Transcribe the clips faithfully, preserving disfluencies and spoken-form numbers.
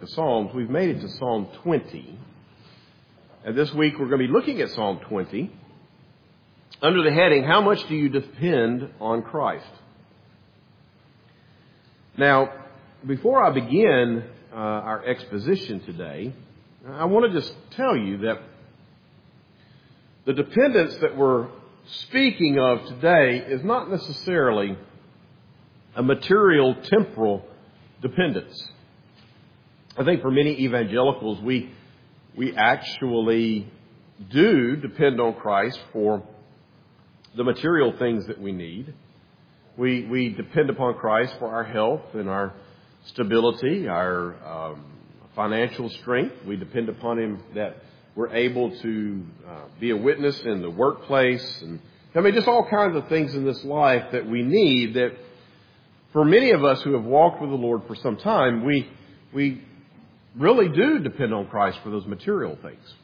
of Psalms. We've made it to Psalm twenty. And this week we're going to be looking at Psalm twenty under the heading, How Much Do You Depend on Christ? Now, before I begin uh, our exposition today, I want to just tell you that the dependence that we're speaking of today is not necessarily a material, temporal dependence. I think for many evangelicals, we we actually do depend on Christ for the material things that we need. We we depend upon Christ for our health and our stability, our um, financial strength. We depend upon Him that we're able to uh, be a witness in the workplace, and I mean just all kinds of things in this life that we need. That for many of us who have walked with the Lord for some time, we we really do depend on Christ for those material things.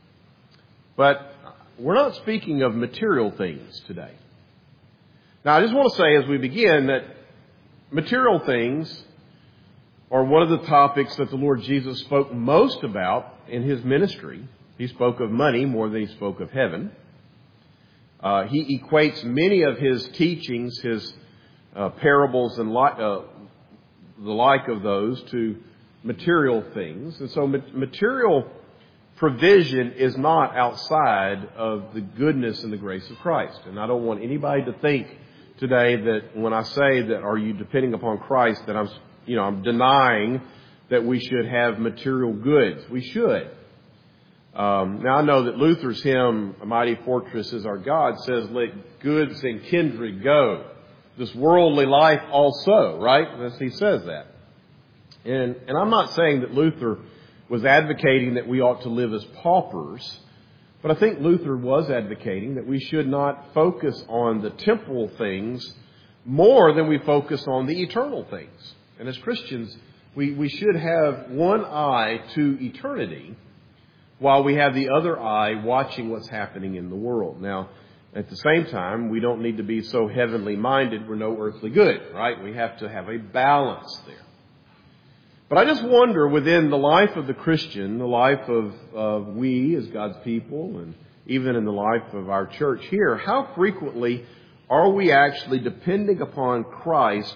But we're not speaking of material things today. Now, I just want to say as we begin that material things are one of the topics that the Lord Jesus spoke most about in His ministry. He spoke of money more than He spoke of heaven. Uh, he equates many of His teachings, His uh, parables and li- uh, the like of those to material things. And so material provision is not outside of the goodness and the grace of Christ. And I don't want anybody to think today that when I say that are you depending upon Christ, that I'm, you know, I'm denying that we should have material goods. We should. Um, now I know that Luther's hymn, A Mighty Fortress is Our God, says, let goods and kindred go. This worldly life also, right? He says that. And, and I'm not saying that Luther was advocating that we ought to live as paupers, but I think Luther was advocating that we should not focus on the temporal things more than we focus on the eternal things. And as Christians, we, we should have one eye to eternity while we have the other eye watching what's happening in the world. Now, at the same time, we don't need to be so heavenly minded we're no earthly good, right? We have to have a balance there. But I just wonder within the life of the Christian, the life of, of we as God's people, and even in the life of our church here, how frequently are we actually depending upon Christ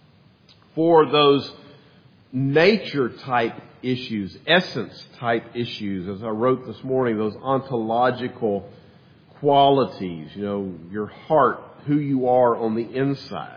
for those nature type issues, essence type issues, as I wrote this morning, those ontological qualities, you know, your heart, who you are on the inside.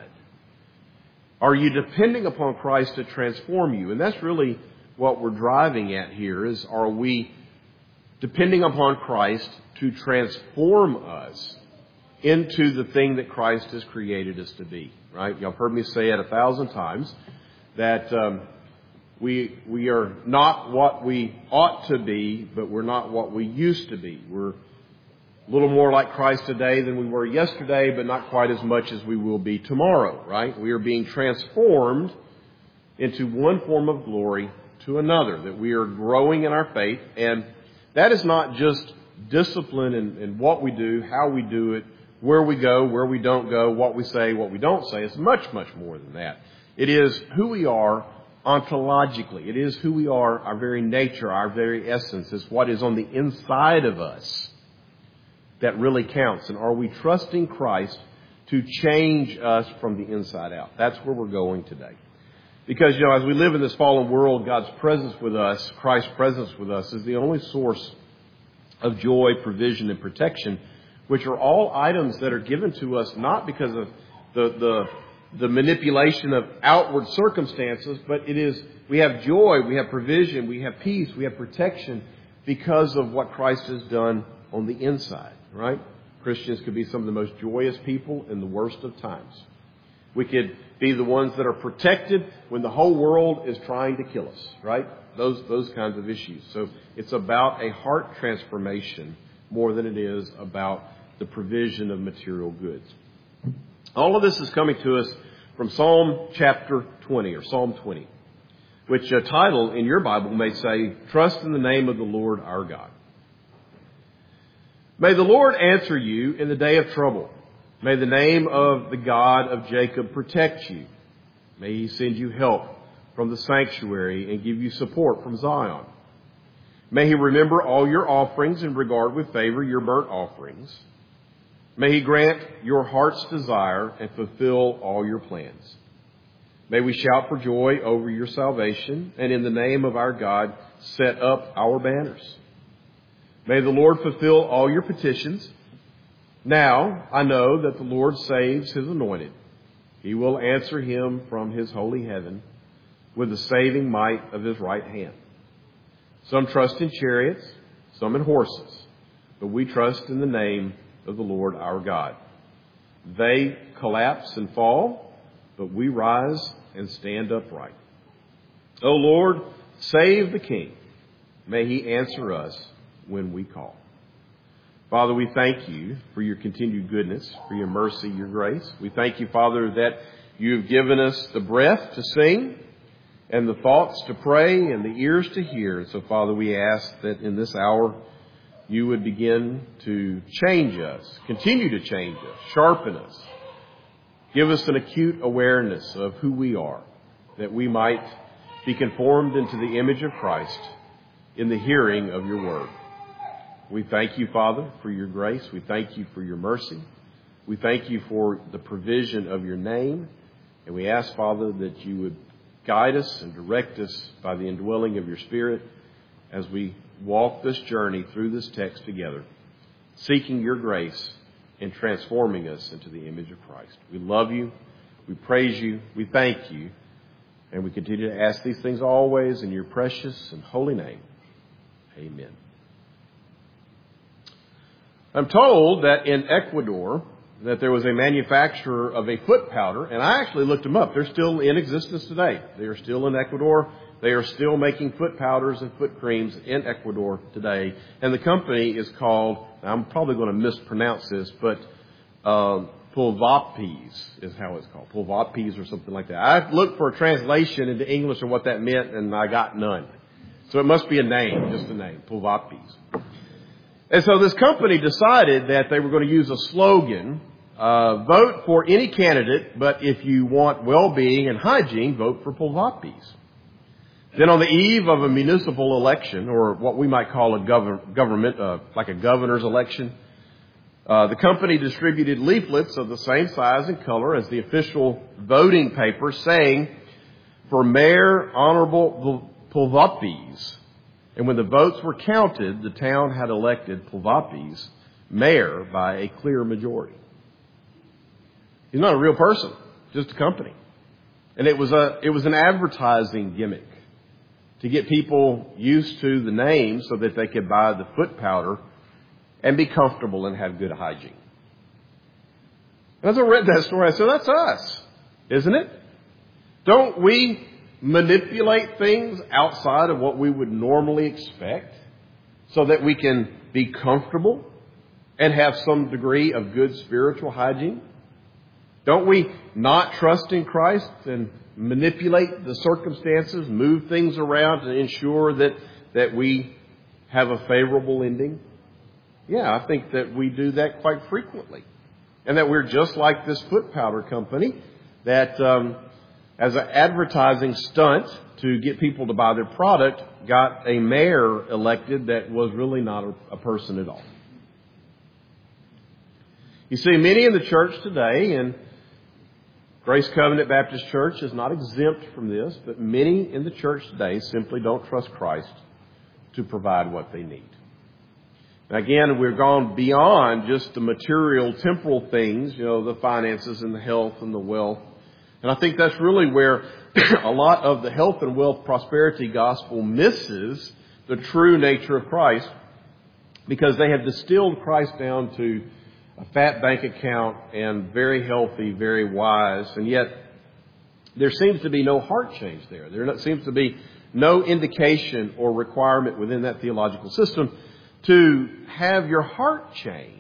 Are you depending upon Christ to transform you? And that's really what we're driving at here is, are we depending upon Christ to transform us into the thing that Christ has created us to be, right? Y'all have heard me say it a thousand times that um, we we are not what we ought to be, but we're not what we used to be. We're a little more like Christ today than we were yesterday, but not quite as much as we will be tomorrow, right? We are being transformed into one form of glory to another, that we are growing in our faith. And that is not just discipline in, in what we do, how we do it, where we go, where we don't go, what we say, what we don't say. It's much, much more than that. It is who we are ontologically. It is who we are, our very nature, our very essence. It's what is on the inside of us that really counts. And are we trusting Christ to change us from the inside out? That's where we're going today. Because, you know, as we live in this fallen world, God's presence with us, Christ's presence with us, is the only source of joy, provision, and protection, which are all items that are given to us not because of the the, the manipulation of outward circumstances, but it is, we have joy, we have provision, we have peace, we have protection because of what Christ has done on the inside. Right? Christians could be some of the most joyous people in the worst of times. We could be the ones that are protected when the whole world is trying to kill us. Right? Those those kinds of issues. So it's about a heart transformation more than it is about the provision of material goods. All of this is coming to us from Psalm chapter twenty, or Psalm twenty, which a title in your Bible may say, Trust in the Name of the Lord our God. May the Lord answer you in the day of trouble. May the name of the God of Jacob protect you. May He send you help from the sanctuary and give you support from Zion. May he remember all your offerings and regard with favor your burnt offerings. May he grant your heart's desire and fulfill all your plans. May we shout for joy over your salvation and in the name of our God set up our banners. May the Lord fulfill all your petitions. Now I know that the Lord saves his anointed. He will answer him from his holy heaven with the saving might of his right hand. Some trust in chariots, some in horses, but we trust in the name of the Lord our God. They collapse and fall, but we rise and stand upright. O Lord, save the King. May he answer us when we call. Father, we thank you for your continued goodness, for your mercy, your grace. We thank you, Father, that you've given us the breath to sing and the thoughts to pray and the ears to hear. And so, Father, we ask that in this hour you would begin to change us, continue to change us, sharpen us. Give us an acute awareness of who we are, that we might be conformed into the image of Christ in the hearing of your word. We thank you, Father, for your grace. We thank you for your mercy. We thank you for the provision of your name. And we ask, Father, that you would guide us and direct us by the indwelling of your Spirit as we walk this journey through this text together, seeking your grace and transforming us into the image of Christ. We love you. We praise you. We thank you. And we continue to ask these things always in your precious and holy name. Amen. I'm told that in Ecuador that there was a manufacturer of a foot powder, and I actually looked them up. They're still in existence today. They are still in Ecuador. They are still making foot powders and foot creams in Ecuador today. And the company is called, I'm probably going to mispronounce this, but uh, Pulvapis is how it's called. Pulvapis or something like that. I looked for a translation into English of what that meant, and I got none. So it must be a name, just a name, Pulvapis. And so this company decided that they were going to use a slogan, uh, vote for any candidate, but if you want well-being and hygiene, vote for Pulvapis. Then on the eve of a municipal election, or what we might call a gov- government, uh, like a governor's election, uh, the company distributed leaflets of the same size and color as the official voting paper saying, for Mayor Honorable Pulvapis. And when the votes were counted, the town had elected Pulvapis mayor by a clear majority. He's not a real person, just a company. And it was a, it was an advertising gimmick to get people used to the name so that they could buy the foot powder and be comfortable and have good hygiene. And as I read that story, I said, that's us, isn't it? Don't we manipulate things outside of what we would normally expect so that we can be comfortable and have some degree of good spiritual hygiene? Don't we not trust in Christ and manipulate the circumstances, move things around to ensure that, that we have a favorable ending? Yeah, I think that we do that quite frequently. And that we're just like this foot powder company that, um, as an advertising stunt to get people to buy their product, got a mayor elected that was really not a, a person at all. You see, many in the church today, and Grace Covenant Baptist Church is not exempt from this, but many in the church today simply don't trust Christ to provide what they need. And again, we've gone beyond just the material, temporal things, you know, the finances and the health and the wealth. And I think that's really where a lot of the health and wealth prosperity gospel misses the true nature of Christ, because they have distilled Christ down to a fat bank account and very healthy, very wise. And yet there seems to be no heart change there. There seems to be no indication or requirement within that theological system to have your heart changed.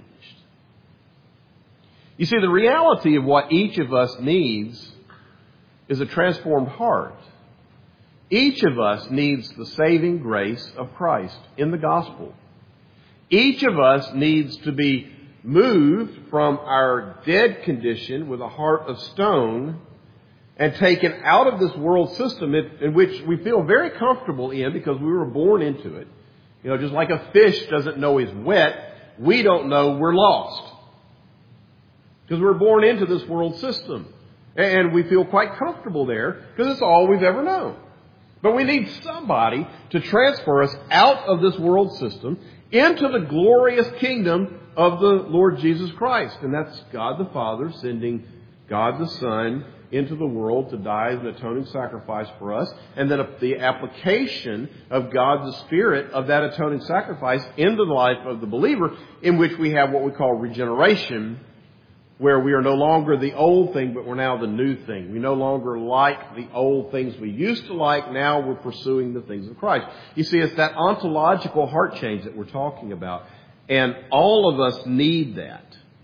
You see, the reality of what each of us needs is a transformed heart. Each of us needs the saving grace of Christ in the gospel. Each of us needs to be moved from our dead condition with a heart of stone and taken out of this world system in, in which we feel very comfortable in because we were born into it. You know, just like a fish doesn't know he's wet, we don't know we're lost. Because we're born into this world system. And we feel quite comfortable there because it's all we've ever known. But we need somebody to transfer us out of this world system into the glorious kingdom of the Lord Jesus Christ. And that's God the Father sending God the Son into the world to die as an atoning sacrifice for us. And then the application of God the Spirit of that atoning sacrifice into the life of the believer, in which we have what we call regeneration, where we are no longer the old thing, but we're now the new thing. We no longer like the old things we used to like. Now we're pursuing the things of Christ. You see, it's that ontological heart change that we're talking about. And all of us need that.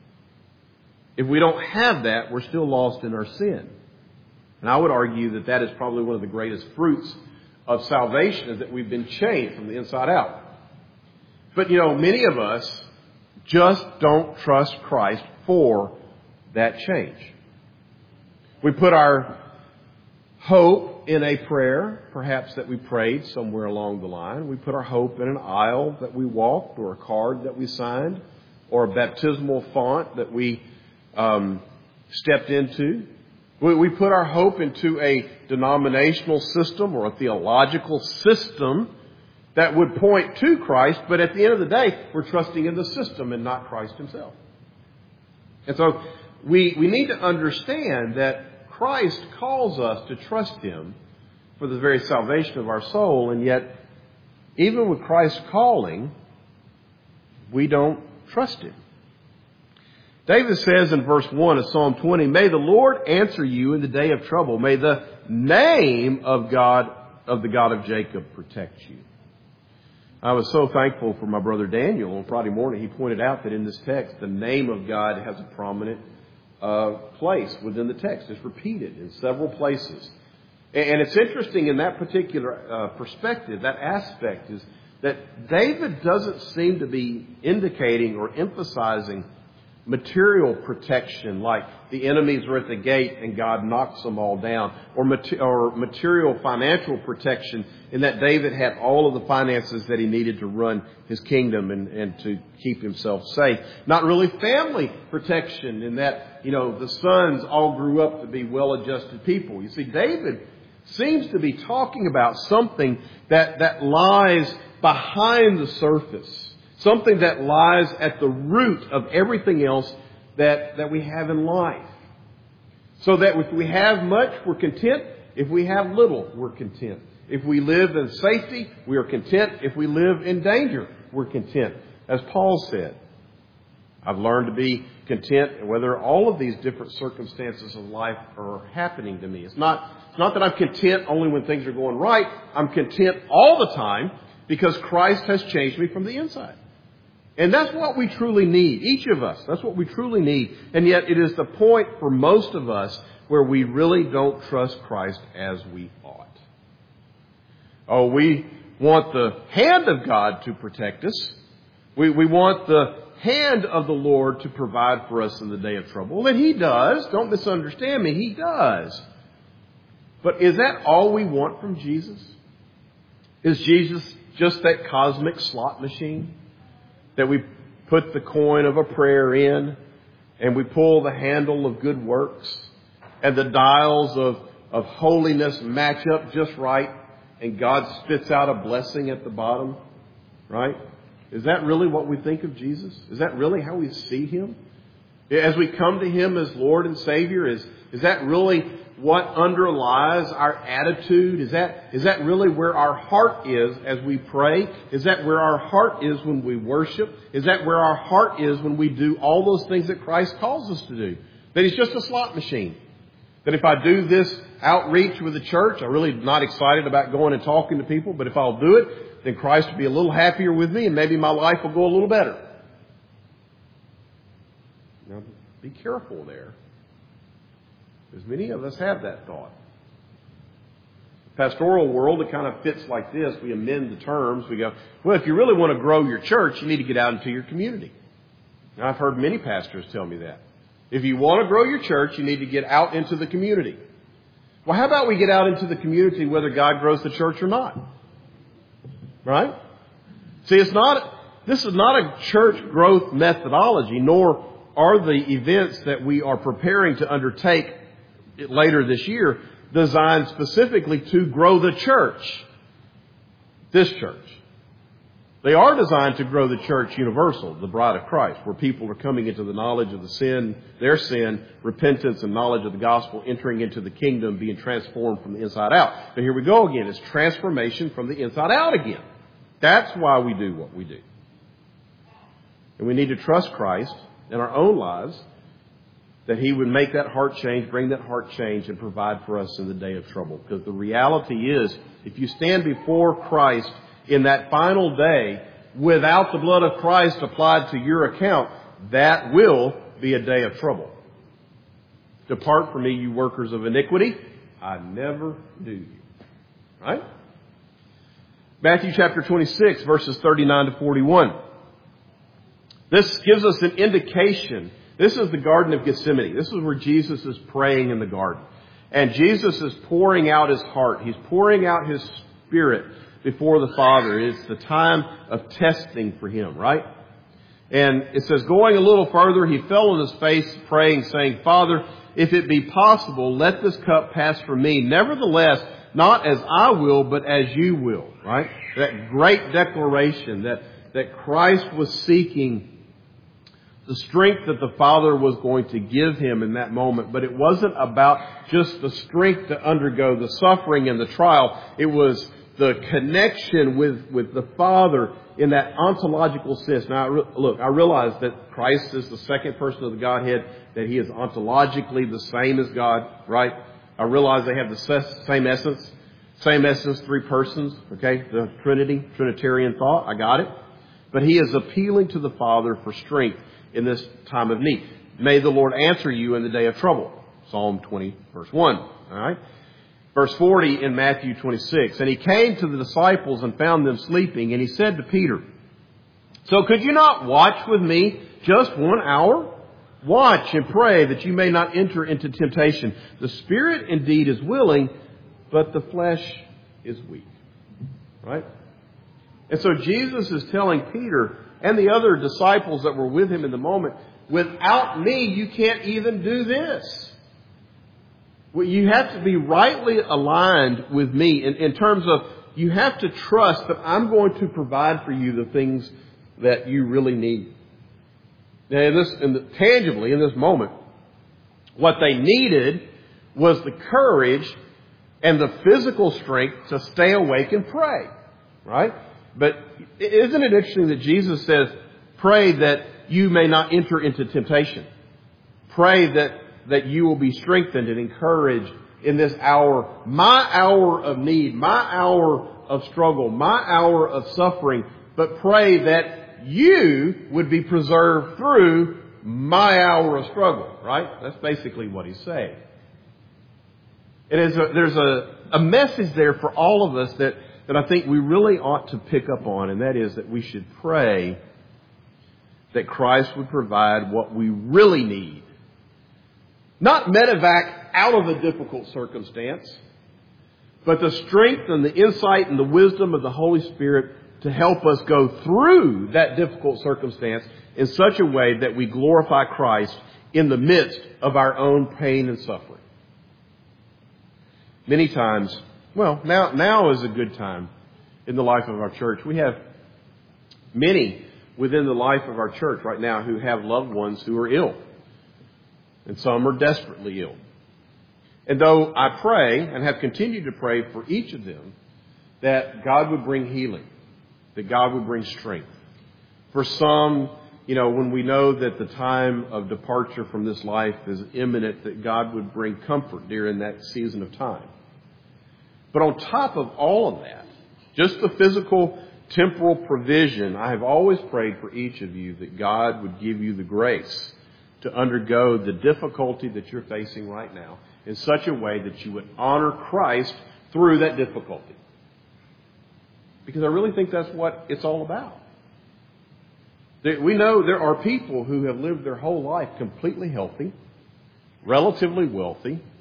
If we don't have that, we're still lost in our sin. And I would argue that that is probably one of the greatest fruits of salvation, is that we've been changed from the inside out. But, you know, many of us just don't trust Christ for that change. We put our hope in a prayer, perhaps that we prayed somewhere along the line. We put our hope in an aisle that we walked, or a card that we signed, or a baptismal font that we um, stepped into. We, we put our hope into a denominational system or a theological system that would point to Christ, but at the end of the day, we're trusting in the system and not Christ himself. And so we, we need to understand that Christ calls us to trust him for the very salvation of our soul, and yet even with Christ's calling, we don't trust him. David says in verse one of Psalm twenty, "May the Lord answer you in the day of trouble. May the name of God, of the God of Jacob, protect you." I was so thankful for my brother Daniel on Friday morning. He pointed out that in this text, the name of God has a prominent uh, place within the text. It's repeated in several places. And it's interesting in that particular uh, perspective, that aspect, is that David doesn't seem to be indicating or emphasizing material protection, like the enemies are at the gate and God knocks them all down, or, mater- or material financial protection in that David had all of the finances that he needed to run his kingdom and, and to keep himself safe. Not really family protection in that, you know, the sons all grew up to be well-adjusted people. You see, David seems to be talking about something that, that lies behind the surface. Something that lies at the root of everything else that, that we have in life. So that if we have much, we're content. If we have little, we're content. If we live in safety, we are content. If we live in danger, we're content. As Paul said, I've learned to be content whether all of these different circumstances of life are happening to me. It's not, it's not that I'm content only when things are going right. I'm content all the time because Christ has changed me from the inside. And that's what we truly need, each of us. That's what we truly need. And yet it is the point for most of us where we really don't trust Christ as we ought. Oh, we want the hand of God to protect us. We, we want the hand of the Lord to provide for us in the day of trouble. And he does. Don't misunderstand me. He does. But is that all we want from Jesus? Is Jesus just that cosmic slot machine that we put the coin of a prayer in and we pull the handle of good works and the dials of, of holiness match up just right and God spits out a blessing at the bottom, right? Is that really what we think of Jesus? Is that really how we see him? As we come to him as Lord and Savior, is, is that really what underlies our attitude? Is that, is that really where our heart is as we pray? Is that where our heart is when we worship? Is that where our heart is when we do all those things that Christ calls us to do? That he's just a slot machine. That if I do this outreach with the church, I'm really not excited about going and talking to people, but if I'll do it, then Christ will be a little happier with me and maybe my life will go a little better. Now, be careful there. Because many of us have that thought. The pastoral world, it kind of fits like this. We amend the terms. We go, well, if you really want to grow your church, you need to get out into your community. Now, I've heard many pastors tell me that. If you want to grow your church, you need to get out into the community. Well, how about we get out into the community whether God grows the church or not? Right? See, it's not, this is not a church growth methodology, nor are the events that we are preparing to undertake later this year designed specifically to grow the church. This church. They are designed to grow the church universal, the bride of Christ, where people are coming into the knowledge of the sin, their sin, repentance and knowledge of the gospel, entering into the kingdom, being transformed from the inside out. But here we go again. It's transformation from the inside out again. That's why we do what we do. And we need to trust Christ in our own lives, that He would make that heart change, bring that heart change, and provide for us in the day of trouble. Because the reality is, if you stand before Christ in that final day without the blood of Christ applied to your account, that will be a day of trouble. Depart from me, you workers of iniquity. I never knew you. Right? Matthew chapter twenty-six, verses thirty-nine to forty-one. This gives us an indication. This is the Garden of Gethsemane. This is where Jesus is praying in the garden. And Jesus is pouring out His heart. He's pouring out His Spirit before the Father. It's the time of testing for Him, right? And it says, going a little further, He fell on His face praying, saying, Father, if it be possible, let this cup pass from me. Nevertheless, not as I will, but as you will, right? That great declaration that, that Christ was seeking the strength that the Father was going to give Him in that moment. But it wasn't about just the strength to undergo the suffering and the trial. It was the connection with, with the Father in that ontological sense. Now, look, I realize that Christ is the second person of the Godhead, that He is ontologically the same as God, right? I realize they have the same essence. Same essence, three persons, okay? The Trinity, Trinitarian thought, I got it. But He is appealing to the Father for strength in this time of need. May the Lord answer you in the day of trouble. Psalm twenty, verse one. All right. Verse forty in Matthew twenty-six. And He came to the disciples and found them sleeping. And He said to Peter, so could you not watch with me just one hour? Watch and pray that you may not enter into temptation. The spirit indeed is willing, but the flesh is weak. Right? And so Jesus is telling Peter and the other disciples that were with Him in the moment, without me, you can't even do this. Well, you have to be rightly aligned with me in, in terms of you have to trust that I'm going to provide for you the things that you really need. Now, in this, in the, tangibly, in this moment, what they needed was the courage and the physical strength to stay awake and pray. Right? But isn't it interesting that Jesus says, pray that you may not enter into temptation. Pray that, that you will be strengthened and encouraged in this hour, my hour of need, my hour of struggle, my hour of suffering. But pray that you would be preserved through my hour of struggle. Right? That's basically what He's saying. It is a, there's a, a message there for all of us that that I think we really ought to pick up on, and that is that we should pray that Christ would provide what we really need. Not medevac out of a difficult circumstance, but the strength and the insight and the wisdom of the Holy Spirit to help us go through that difficult circumstance in such a way that we glorify Christ in the midst of our own pain and suffering. Many times, well, now, now is a good time in the life of our church. We have many within the life of our church right now who have loved ones who are ill. And some are desperately ill. And though I pray and have continued to pray for each of them that God would bring healing, that God would bring strength. For some, you know, when we know that the time of departure from this life is imminent, that God would bring comfort during that season of time. But on top of all of that, just the physical, temporal provision, I have always prayed for each of you that God would give you the grace to undergo the difficulty that you're facing right now in such a way that you would honor Christ through that difficulty. Because I really think that's what it's all about. We know there are people who have lived their whole life completely healthy, relatively wealthy,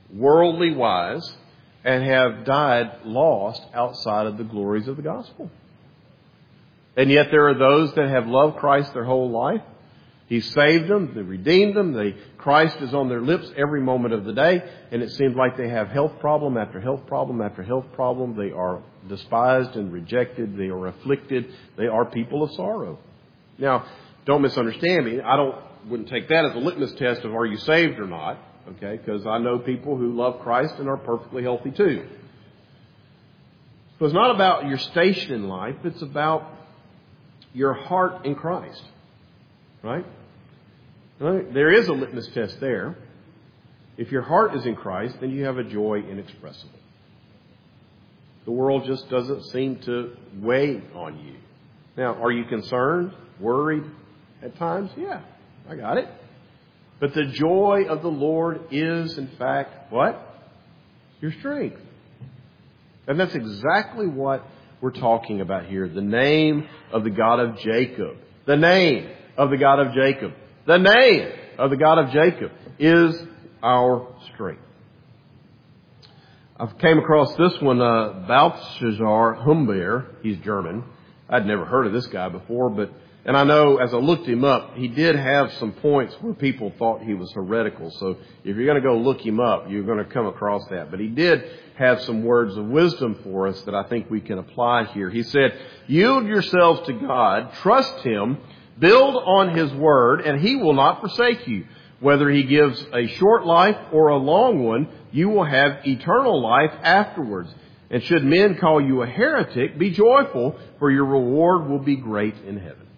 worldly wise, and have died lost outside of the glories of the gospel. And yet there are those that have loved Christ their whole life. He saved them, they redeemed them, they, Christ is on their lips every moment of the day, and it seems like they have health problem after health problem after health problem. They are despised and rejected. They are afflicted. They are people of sorrow. Now, don't misunderstand me. I don't wouldn't take that as a litmus test of are you saved or not, okay? Because I know people who love Christ and are perfectly healthy too. So it's not about your station in life. It's about your heart in Christ. Right? Right? There is a litmus test there. If your heart is in Christ, then you have a joy inexpressible. The world just doesn't seem to weigh on you. Now, are you concerned, worried at times? Yeah, I got it. But the joy of the Lord is, in fact, what? Your strength. And that's exactly what we're talking about here. The name of the God of Jacob. The name of the God of Jacob. The name of the God of Jacob is our strength. I came across this one, uh, Balthasar Humber. He's German. I'd never heard of this guy before, but, and I know as I looked him up, he did have some points where people thought he was heretical. So if you're going to go look him up, you're going to come across that. But he did have some words of wisdom for us that I think we can apply here. He said, yield yourselves to God, trust Him, build on His word, and He will not forsake you. Whether He gives a short life or a long one, you will have eternal life afterwards. And should men call you a heretic, be joyful, for your reward will be great in heaven.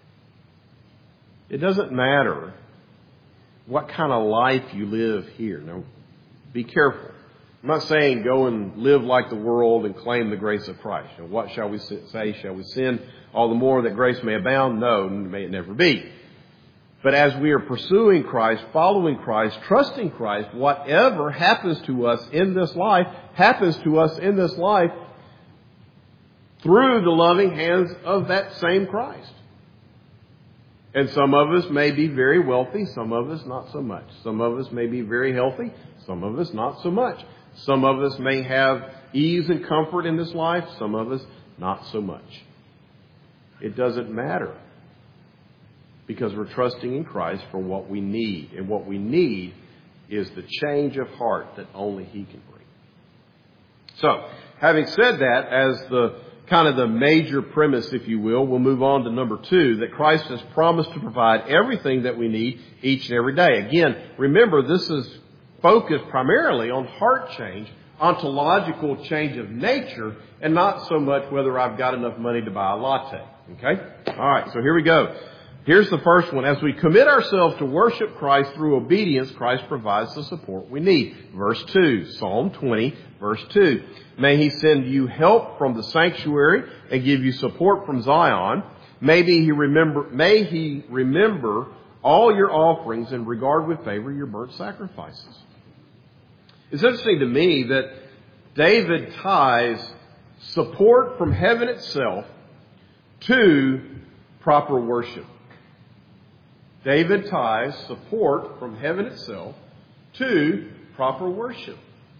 It doesn't matter what kind of life you live here. Now, be careful. I'm not saying go and live like the world and claim the grace of Christ. And what shall we say? Shall we sin all the more that grace may abound? No, may it never be. But as we are pursuing Christ, following Christ, trusting Christ, whatever happens to us in this life, happens to us in this life through the loving hands of that same Christ. And some of us may be very wealthy, some of us not so much. Some of us may be very healthy, some of us not so much. Some of us may have ease and comfort in this life, some of us not so much. It doesn't matter, because we're trusting in Christ for what we need. And what we need is the change of heart that only He can bring. So, having said that, as the kind of the major premise, if you will, we'll move on to number two, that Christ has promised to provide everything that we need each and every day. Again, remember, this is focused primarily on heart change, ontological change of nature, and not so much whether I've got enough money to buy a latte. Okay? All right, so here we go. Here's the first one. As we commit ourselves to worship Christ through obedience, Christ provides the support we need. Verse two, Psalm twenty, verse two. May He send you help from the sanctuary and give you support from Zion. Maybe He remember, may He remember all your offerings and regard with favor your burnt sacrifices. It's interesting to me that David ties support from heaven itself to proper worship. David ties support from heaven itself to proper worship.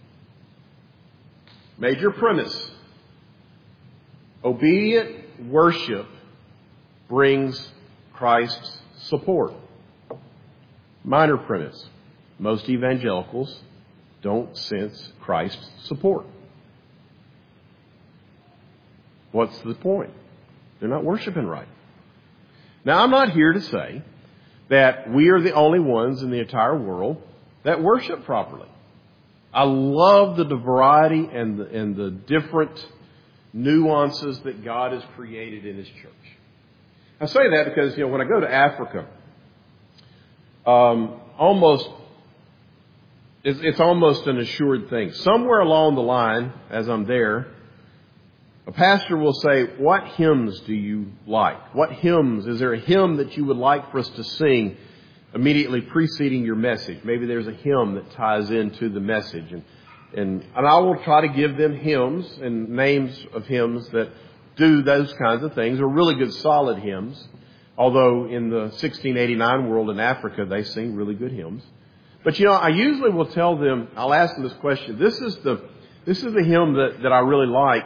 Major premise. Obedient worship brings Christ's support. Minor premise. Most evangelicals don't sense Christ's support. What's the point? They're not worshiping right. Now, I'm not here to say that we are the only ones in the entire world that worship properly. I love the variety and the, and the different nuances that God has created in His church. I say that because, you know, when I go to Africa, um, almost it's, it's almost an assured thing. Somewhere along the line, as I'm there, a pastor will say, what hymns do you like? What hymns? Is there a hymn that you would like for us to sing immediately preceding your message? Maybe there's a hymn that ties into the message. And, and, and I will try to give them hymns and names of hymns that do those kinds of things. They're really good, solid hymns. Although in the sixteen eighty-nine world in Africa, they sing really good hymns. But you know, I usually will tell them, I'll ask them this question. This is the, this is the hymn that, that I really like.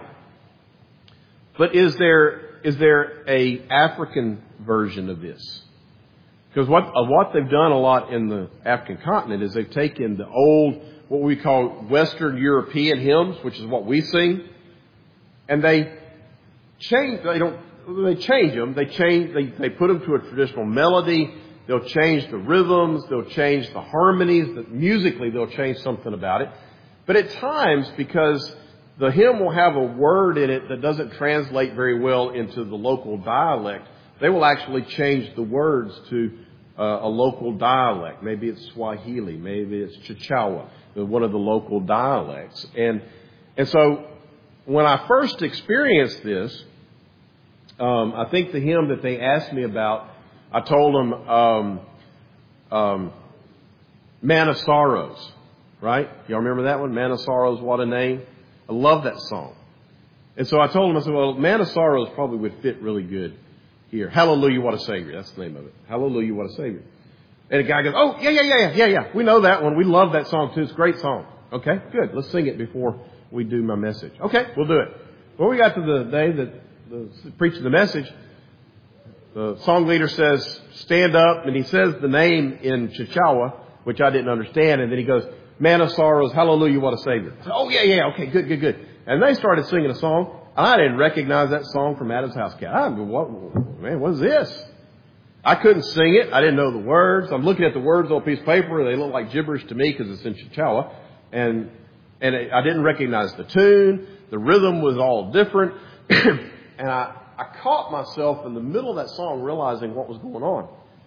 But is there, is there a African version of this? Because what, uh, what they've done a lot in the African continent is they've taken the old, what we call Western European hymns, which is what we sing, and they change, they don't, they change them. They change, they, they put them to a traditional melody. They'll change the rhythms. They'll change the harmonies. The, musically, they'll change something about it. But at times, because the hymn will have a word in it that doesn't translate very well into the local dialect, they will actually change the words to uh, a local dialect. Maybe it's Swahili. Maybe it's Chichewa, one of the local dialects. And and so when I first experienced this, um, I think the hymn that they asked me about, I told them, um, um, Man of Sorrows, right? Y'all remember that one? Man of Sorrows, what a name. I love that song. And so I told them, I said, well, Man of Sorrows probably would fit really good here. Hallelujah, what a Savior. That's the name of it. Hallelujah, what a Savior. And the guy goes, oh, yeah, yeah, yeah, yeah, yeah, yeah. We know that one. We love that song too. It's a great song. Okay, good. Let's sing it before we do my message. Okay, we'll do it. Well, we got to the day that the preaching the message. The song leader says, stand up, and he says the name in Chichewa, which I didn't understand, and then he goes, Man of Sorrows, hallelujah, what a Savior. I said, oh, yeah, yeah, okay, good, good, good. And they started singing a song. I didn't recognize that song from Adam's House Cat. I go, what, man, what is this? I couldn't sing it. I didn't know the words. I'm looking at the words on a piece of paper. They look like gibberish to me because it's in Chichewa. And, and it, I didn't recognize the tune. The rhythm was all different. And I, I caught myself in the middle of that song realizing what was going on.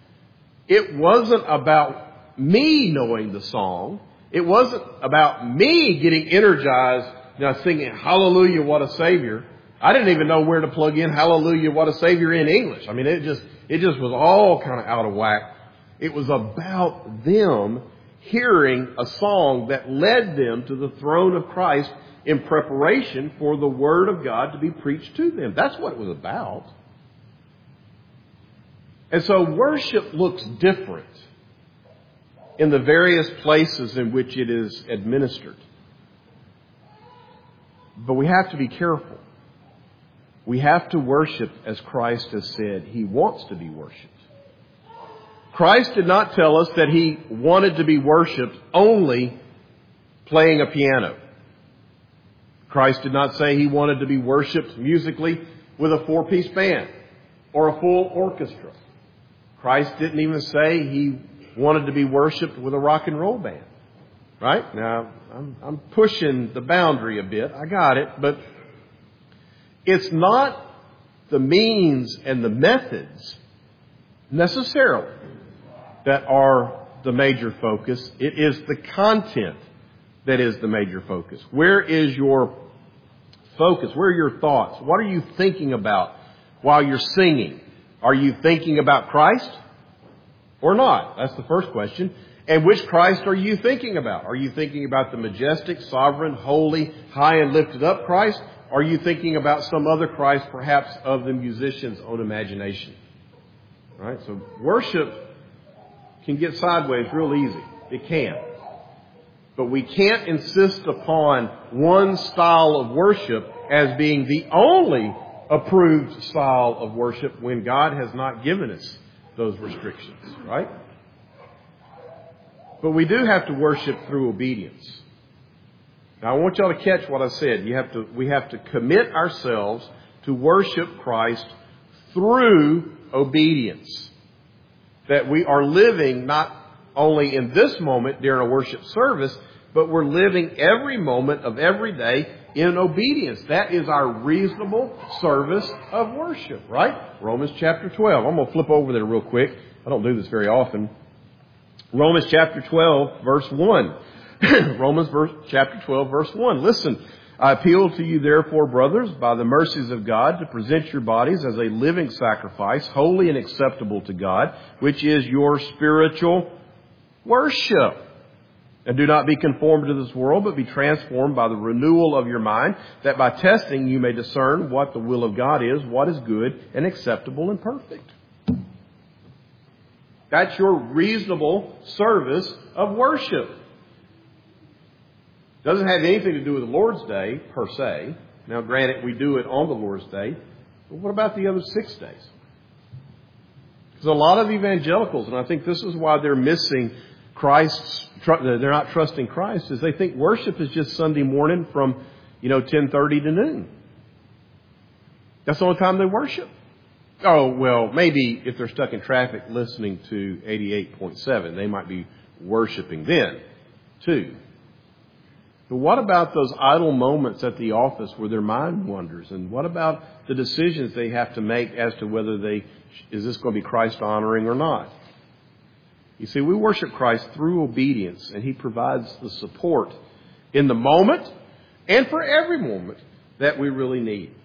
It wasn't about me knowing the song. It wasn't about me getting energized, you know, singing Hallelujah, what a Savior. I didn't even know where to plug in Hallelujah, what a Savior in English. I mean, it just, it just was all kind of out of whack. It was about them hearing a song that led them to the throne of Christ in preparation for the Word of God to be preached to them. That's what it was about. And so worship looks different in the various places in which it is administered. But we have to be careful. We have to worship as Christ has said He wants to be worshipped. Christ did not tell us that He wanted to be worshipped only playing a piano. Christ did not say He wanted to be worshipped musically with a four-piece band or a full orchestra. Christ didn't even say He wanted to be worshipped with a rock and roll band. Right? Now, I'm, I'm pushing the boundary a bit. I got it. But it's not the means and the methods necessarily that are the major focus. It is the content that is the major focus. Where is your focus? Where are your thoughts? What are you thinking about while you're singing? Are you thinking about Christ or not? That's the first question. And which Christ are you thinking about? Are you thinking about the majestic, sovereign, holy, high and lifted up Christ? Are you thinking about some other Christ, perhaps of the musician's own imagination? All right, so worship can get sideways real easy. It can. But we can't insist upon one style of worship as being the only approved style of worship when God has not given us those restrictions, right? But we do have to worship through obedience. Now I want y'all to catch what I said. You have to, we have to commit ourselves to worship Christ through obedience. That we are living not only in this moment during a worship service, but we're living every moment of every day in obedience. That is our reasonable service of worship, right? Romans chapter twelve. I'm going to flip over there real quick. I don't do this very often. Romans chapter twelve, verse one. Romans verse, chapter twelve, verse one. Listen, I appeal to you, therefore, brothers, by the mercies of God, to present your bodies as a living sacrifice, holy and acceptable to God, which is your spiritual worship. And do not be conformed to this world, but be transformed by the renewal of your mind, that by testing you may discern what the will of God is, what is good and acceptable and perfect. That's your reasonable service of worship. Doesn't have anything to do with the Lord's Day, per se. Now, granted, we do it on the Lord's Day. But what about the other six days? Because a lot of evangelicals, and I think this is why they're missing Christ's, they're not trusting Christ, is they think worship is just Sunday morning from, you know, ten thirty to noon. That's the only time they worship. Oh, well, maybe if they're stuck in traffic listening to eighty-eight point seven, they might be worshiping then, too. But what about those idle moments at the office where their mind wanders? And what about the decisions they have to make as to whether they, is this going to be Christ honoring or not? You see, we worship Christ through obedience, and He provides the support in the moment and for every moment that we really need.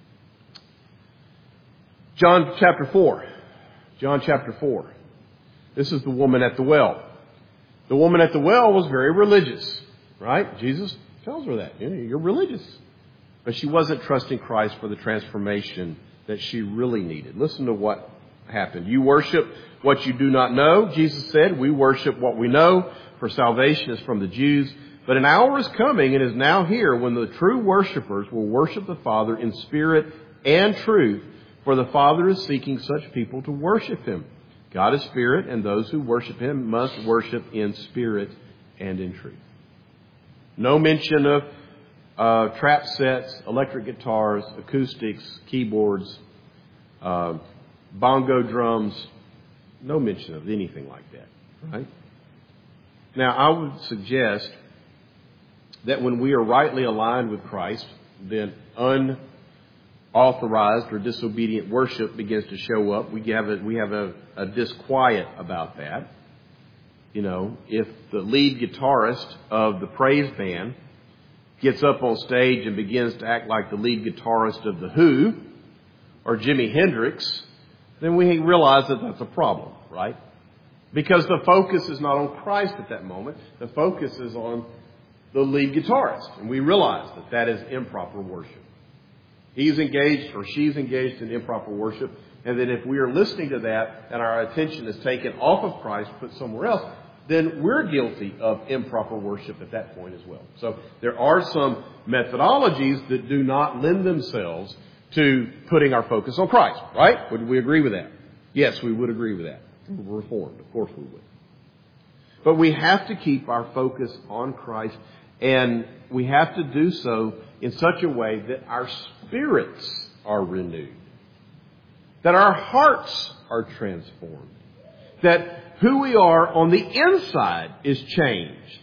John chapter four. John chapter four. This is the woman at the well. The woman at the well was very religious, right? Jesus tells her that. You know, you're religious. But she wasn't trusting Christ for the transformation that she really needed. Listen to what happened. You worship what you do not know. Jesus said, we worship what we know, for salvation is from the Jews. But an hour is coming and is now here when the true worshipers will worship the Father in spirit and truth. For the Father is seeking such people to worship Him. God is spirit, and those who worship Him must worship in spirit and in truth. No mention of uh, trap sets, electric guitars, acoustics, keyboards, uh, bongo drums. No mention of anything like that, right? Now, I would suggest that when we are rightly aligned with Christ, then un authorized or disobedient worship begins to show up. We have a, we have a, a disquiet about that. You know, if the lead guitarist of the praise band gets up on stage and begins to act like the lead guitarist of The Who or Jimi Hendrix, then we realize that that's a problem, right? Because the focus is not on Christ at that moment. The focus is on the lead guitarist. And we realize that that is improper worship. He's engaged or she's engaged in improper worship. And then if we are listening to that and our attention is taken off of Christ, put somewhere else, then we're guilty of improper worship at that point as well. So there are some methodologies that do not lend themselves to putting our focus on Christ, right? Would we agree with that? Yes, we would agree with that. We're Reformed, of course we would. But we have to keep our focus on Christ, and we have to do so in such a way that our spirits are renewed, that our hearts are transformed, that who we are on the inside is changed.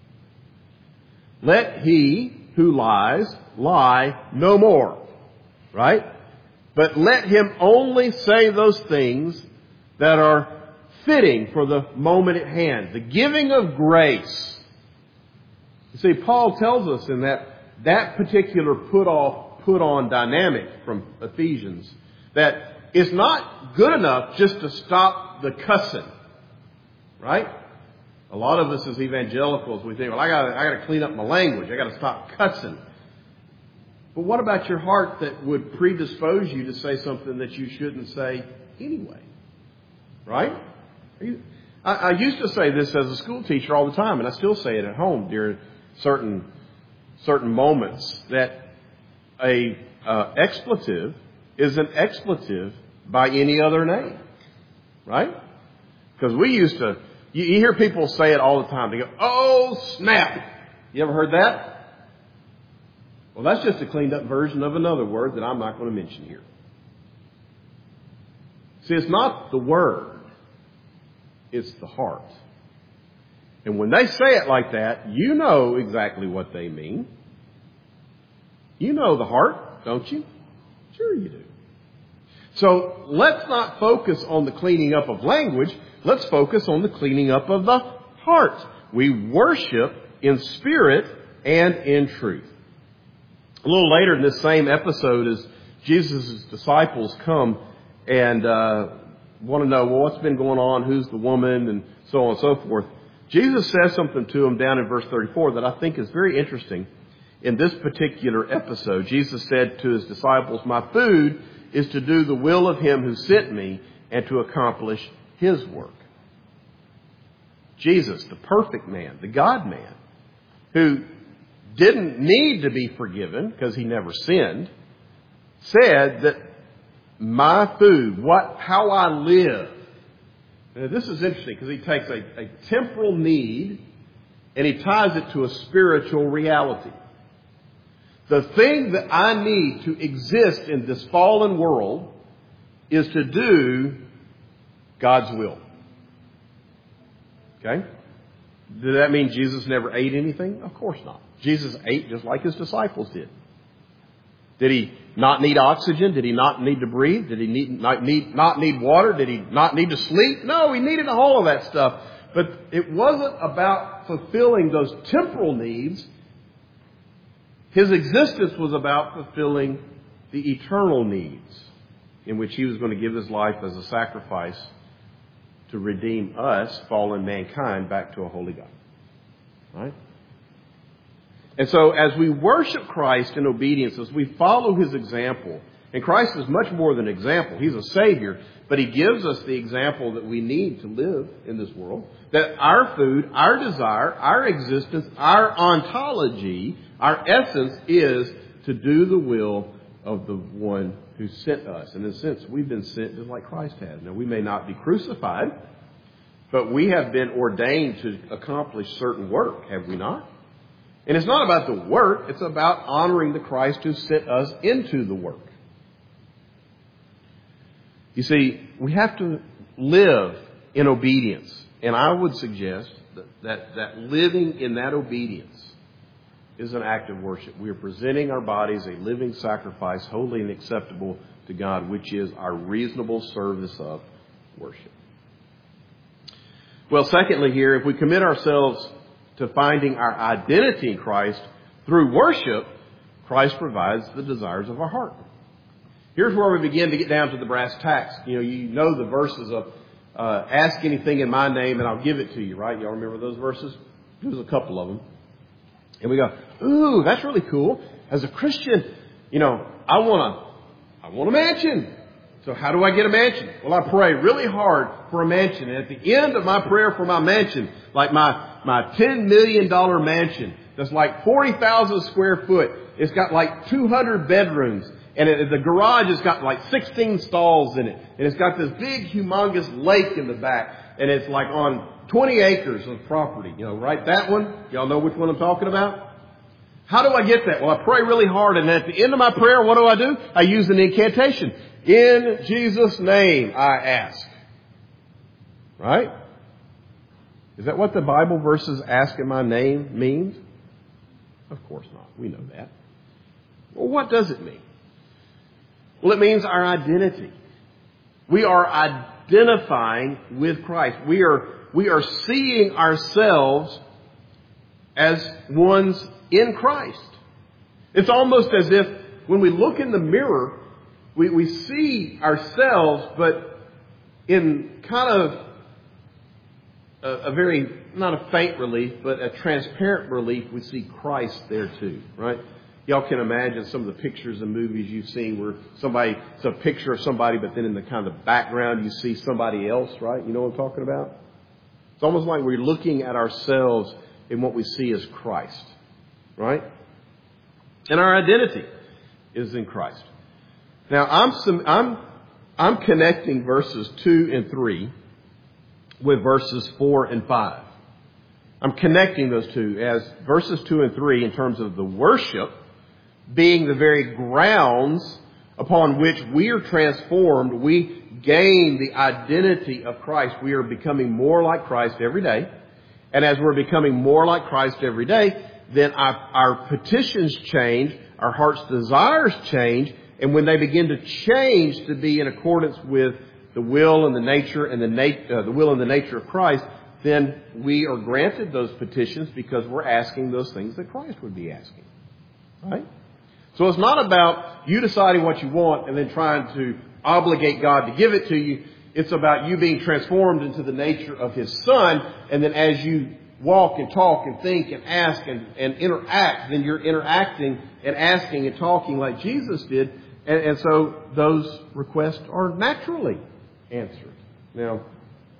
Let he who lies lie no more, right? But let him only say those things that are fitting for the moment at hand, the giving of grace. You see, Paul tells us in that that particular put off, put on dynamic from Ephesians that it's not good enough just to stop the cussing, right? A lot of us as evangelicals, we think, well, I got I got to clean up my language. I got to stop cussing. But what about your heart that would predispose you to say something that you shouldn't say anyway, right? I, I used to say this as a school teacher all the time, and I still say it at home during certain certain moments, that a uh, expletive is an expletive by any other name, right? Because we used to, you, you hear people say it all the time. They go, "Oh, snap." You ever heard that? Well, that's just a cleaned up version of another word that I'm not going to mention here. See, it's not the word. It's the heart. And when they say it like that, you know exactly what they mean. You know the heart, don't you? Sure you do. So let's not focus on the cleaning up of language. Let's focus on the cleaning up of the heart. We worship in spirit and in truth. A little later in this same episode, as Jesus' disciples come and uh, want to know, well, what's been going on? Who's the woman? And so on and so forth. Jesus says something to them down in verse thirty-four that I think is very interesting. In this particular episode, Jesus said to His disciples, "My food is to do the will of Him who sent me and to accomplish His work." Jesus, the perfect man, the God-man, who didn't need to be forgiven because he never sinned, said that my food, what, how I live. Now, this is interesting because he takes a, a temporal need and he ties it to a spiritual reality. The thing that I need to exist in this fallen world is to do God's will. Okay? Did that mean Jesus never ate anything? Of course not. Jesus ate just like his disciples did. Did he not need oxygen? Did he not need to breathe? Did he need, not, need, not need water? Did he not need to sleep? No, he needed all of that stuff. But it wasn't about fulfilling those temporal needs. His existence was about fulfilling the eternal needs, in which he was going to give his life as a sacrifice to redeem us, fallen mankind, back to a holy God. Right? And so as we worship Christ in obedience, as we follow his example, and Christ is much more than an example. He's a Savior, but he gives us the example that we need to live in this world. That our food, our desire, our existence, our ontology, our essence is to do the will of the one who sent us. And in a sense, we've been sent just like Christ has. Now, we may not be crucified, but we have been ordained to accomplish certain work, have we not? And it's not about the work, it's about honoring the Christ who sent us into the work. You see, we have to live in obedience. And I would suggest that, that, that living in that obedience is an act of worship. We are presenting our bodies a living sacrifice, holy and acceptable to God, which is our reasonable service of worship. Well, secondly here, if we commit ourselves to finding our identity in Christ through worship, Christ provides the desires of our heart. Here's where we begin to get down to the brass tacks. You know, you know the verses of uh, ask anything in my name and I'll give it to you, right? Y'all remember those verses? There's a couple of them. And we go, ooh, that's really cool. As a Christian, you know, I want to, I want a mansion. So how do I get a mansion? Well, I pray really hard for a mansion. And at the end of my prayer for my mansion, like my, my ten million dollars mansion, that's like forty thousand square foot. It's got like two hundred bedrooms. And it, the garage has got like sixteen stalls in it. And it's got this big, humongous lake in the back. And it's like on twenty acres of property. You know, right? That one. Y'all know which one I'm talking about? How do I get that? Well, I pray really hard. And at the end of my prayer, what do I do? I use an incantation. In Jesus' name, I ask. Right? Is that what the Bible verses ask in my name means? Of course not. We know that. Well, what does it mean? Well, it means our identity. We are identifying with Christ. We are, we are seeing ourselves as ones in Christ. It's almost as if when we look in the mirror, we, we see ourselves, but in kind of a, a very, not a faint relief, but a transparent relief, we see Christ there too, right? Y'all can imagine some of the pictures and movies you've seen where somebody, it's a picture of somebody, but then in the kind of background you see somebody else, right? You know what I'm talking about? It's almost like we're looking at ourselves in what we see as Christ, right? And our identity is in Christ. Now, I'm some, I'm I'm connecting verses two and three with verses four and five. I'm connecting those two as verses two and three in terms of the worship being the very grounds upon which we are transformed. We gain the identity of Christ. We are becoming more like Christ every day. And as we're becoming more like Christ every day, then our, our petitions change, our heart's desires change, and when they begin to change to be in accordance with the will and the nature and the nat- uh, the will and the nature of Christ, then we are granted those petitions because we're asking those things that Christ would be asking. Right? So it's not about you deciding what you want and then trying to obligate God to give it to you. It's about you being transformed into the nature of His Son. And then as you walk and talk and think and ask and, and interact, then you're interacting and asking and talking like Jesus did. And, and so those requests are naturally answered. Now,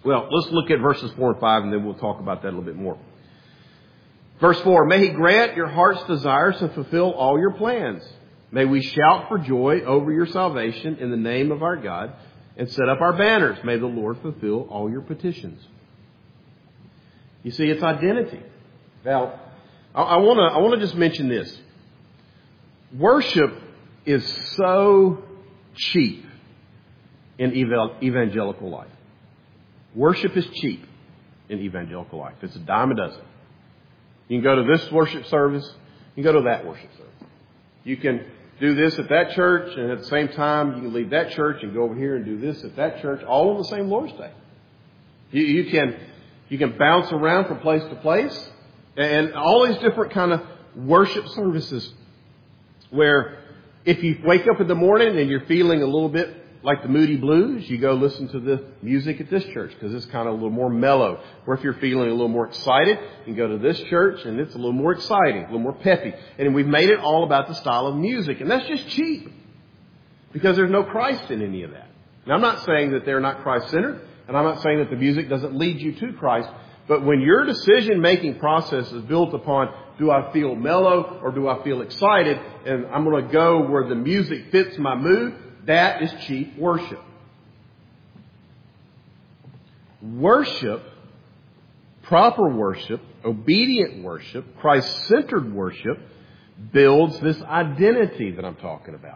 Well, let's look at verses four and five, and then we'll talk about that a little bit more. Verse four, may He grant your heart's desires and fulfill all your plans. May we shout for joy over your salvation in the name of our God and set up our banners. May the Lord fulfill all your petitions. You see, it's identity. Now, I want to I want to just mention this. Worship is so cheap in evangelical life. Worship is cheap in evangelical life. It's a dime a dozen. You can go to this worship service. You can go to that worship service. You can do this at that church, and at the same time, you can leave that church and go over here and do this at that church, all on the same Lord's Day. You, you can you can bounce around from place to place, and all these different kind of worship services where if you wake up in the morning and you're feeling a little bit like the Moody Blues, you go listen to the music at this church because it's kind of a little more mellow. Or if you're feeling a little more excited, you can go to this church and it's a little more exciting, a little more peppy. And we've made it all about the style of music. And that's just cheap because there's no Christ in any of that. Now, I'm not saying that they're not Christ-centered, and I'm not saying that the music doesn't lead you to Christ. But when your decision-making process is built upon, do I feel mellow or do I feel excited, and I'm going to go where the music fits my mood, that is cheap worship. Worship, proper worship, obedient worship, Christ-centered worship builds this identity that I'm talking about.